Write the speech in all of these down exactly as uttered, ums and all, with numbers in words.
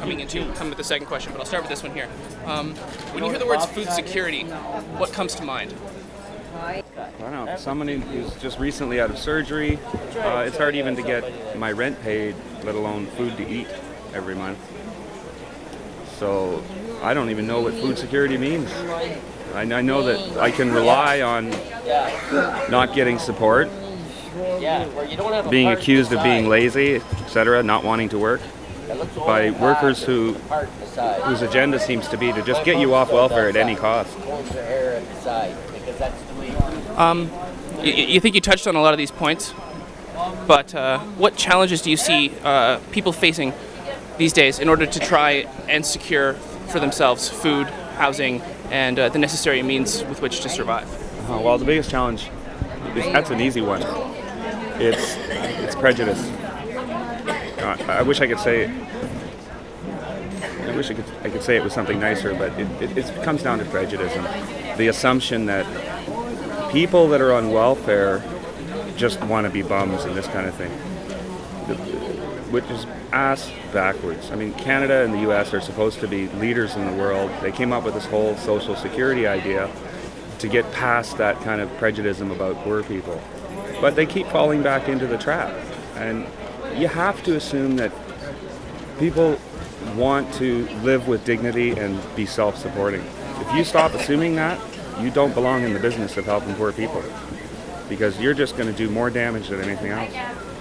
coming into come with the second question, but I'll start with this one here. Um, when you hear the words food security, what comes to mind? I don't know. Someone who's just recently out of surgery, uh, it's hard even to get my rent paid, let alone food to eat every month. So I don't even know what food security means. I, I know that I can rely on not getting support, being accused of being lazy, et cetera, not wanting to work, by workers who whose agenda seems to be to just get you off welfare at any cost. Um, you, you think you touched on a lot of these points, but uh, what challenges do you see uh, people facing these days in order to try and secure for themselves food, housing, and uh, the necessary means with which to survive? Uh, well, the biggest challenge, is, that's an easy one. It's it's prejudice. Uh, I wish I could say I wish I could I could say it was something nicer, but it, it, it comes down to prejudice and the assumption that people that are on welfare just want to be bums and this kind of thing, which is ass backwards. I mean, Canada and the U S are supposed to be leaders in the world. They came up with this whole social security idea to get past that kind of prejudice about poor people. But they keep falling back into the trap. And you have to assume that people want to live with dignity and be self-supporting. If you stop assuming that, you don't belong in the business of helping poor people, because you're just going to do more damage than anything else.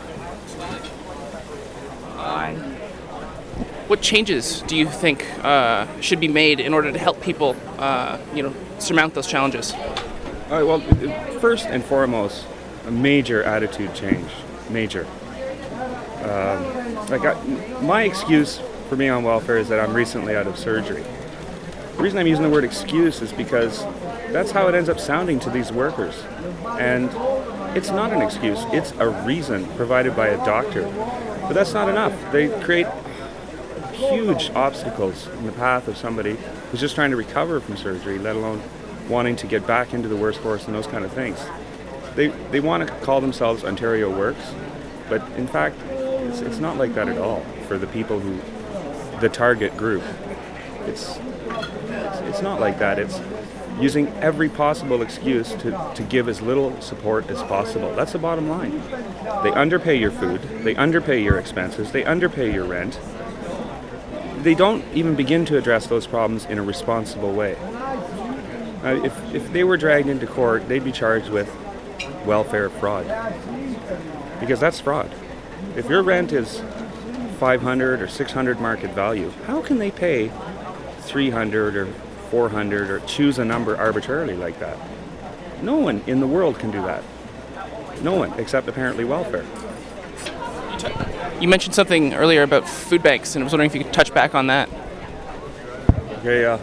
What changes do you think uh, should be made in order to help people, uh, you know, surmount those challenges? All right, well, first and foremost, a major attitude change, major. Um, like I, my excuse for being on welfare is that I'm recently out of surgery. The reason I'm using the word excuse is because that's how it ends up sounding to these workers. And it's not an excuse, it's a reason provided by a doctor. But that's not enough. They create huge obstacles in the path of somebody who's just trying to recover from surgery, let alone wanting to get back into the workforce and those kind of things. They they want to call themselves Ontario Works, but in fact, it's, it's not like that at all for the people who, the target group. It's, it's, it's not like that. It's using every possible excuse to, to give as little support as possible. That's the bottom line. They underpay your food, they underpay your expenses, they underpay your rent. They don't even begin to address those problems in a responsible way. Uh, if, if they were dragged into court, they'd be charged with welfare fraud, because that's fraud. If your rent is five hundred or six hundred market value, how can they pay three hundred or four hundred or choose a number arbitrarily like that? No one in the world can do that. No one, except apparently welfare. You, t- you mentioned something earlier about food banks, and I was wondering if you could touch back on that. Okay, uh,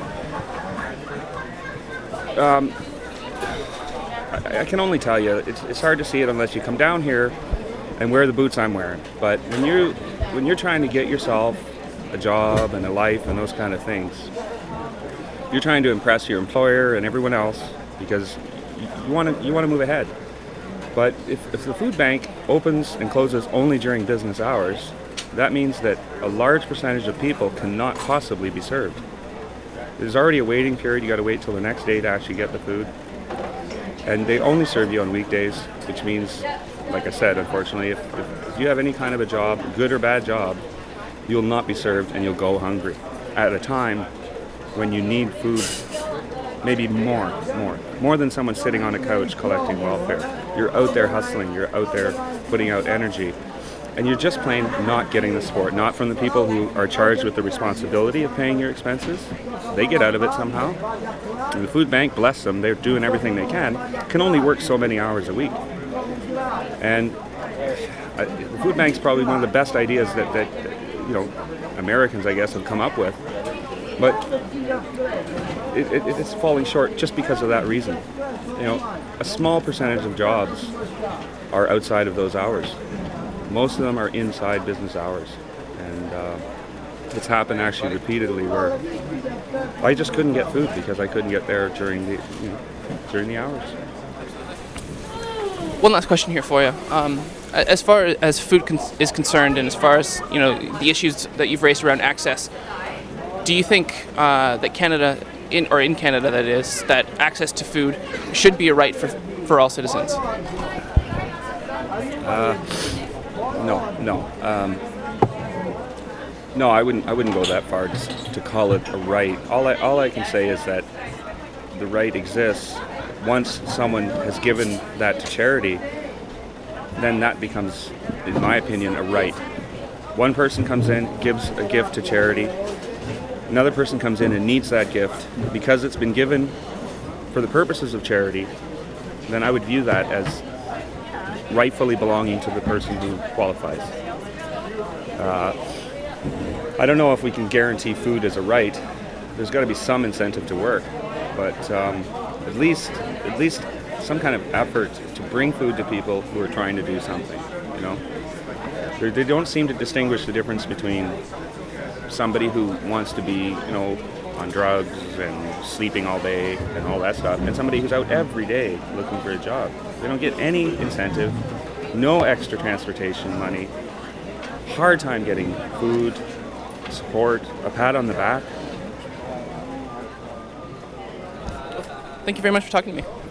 um, I, I can only tell you, it's, it's hard to see it unless you come down here and wear the boots I'm wearing. But when you when you're trying to get yourself a job and a life and those kind of things, you're trying to impress your employer and everyone else because you want to you want to move ahead. But if, if the food bank opens and closes only during business hours, that means that a large percentage of people cannot possibly be served. There's already a waiting period. You got to wait till the next day to actually get the food. And they only serve you on weekdays, which means, like I said, unfortunately, if, if you have any kind of a job, good or bad job, you'll not be served and you'll go hungry at a time when you need food, maybe more, more, more than someone sitting on a couch collecting welfare. You're out there hustling, you're out there putting out energy, and you're just plain not getting the support, not from the people who are charged with the responsibility of paying your expenses. They get out of it somehow. And the food bank, bless them, they're doing everything they can, can only work so many hours a week. And uh, the food bank's probably one of the best ideas that, that, you know, Americans, I guess, have come up with. But it, it, it's falling short just because of that reason. You know, a small percentage of jobs are outside of those hours. Most of them are inside business hours. And uh, it's happened actually repeatedly where I just couldn't get food because I couldn't get there during the, you know, during the hours. one last question here for you. Um, a- as far as food con- is concerned, and as far as you know, the issues that you've raised around access, do you think uh, that Canada, in or in Canada, that is, that access to food should be a right for for all citizens? No, no, um, no. I wouldn't. I wouldn't go that far to, to call it a right. All I all I can say is that the right exists once someone has given that to charity. Then that becomes, in my opinion, a right. One person comes in, gives a gift to charity. Another person comes in and needs that gift because it's been given for the purposes of charity. Then I would view that as rightfully belonging to the person who qualifies. Uh, I don't know if we can guarantee food as a right. There's got to be some incentive to work, but um, at least, at least some kind of effort to bring food to people who are trying to do something. You know, They're, they don't seem to distinguish the difference between somebody who wants to be, you know, on drugs and sleeping all day and all that stuff, and somebody who's out every day looking for a job. They don't get any incentive, no extra transportation money, hard time getting food, support, a pat on the back. Thank you very much for talking to me.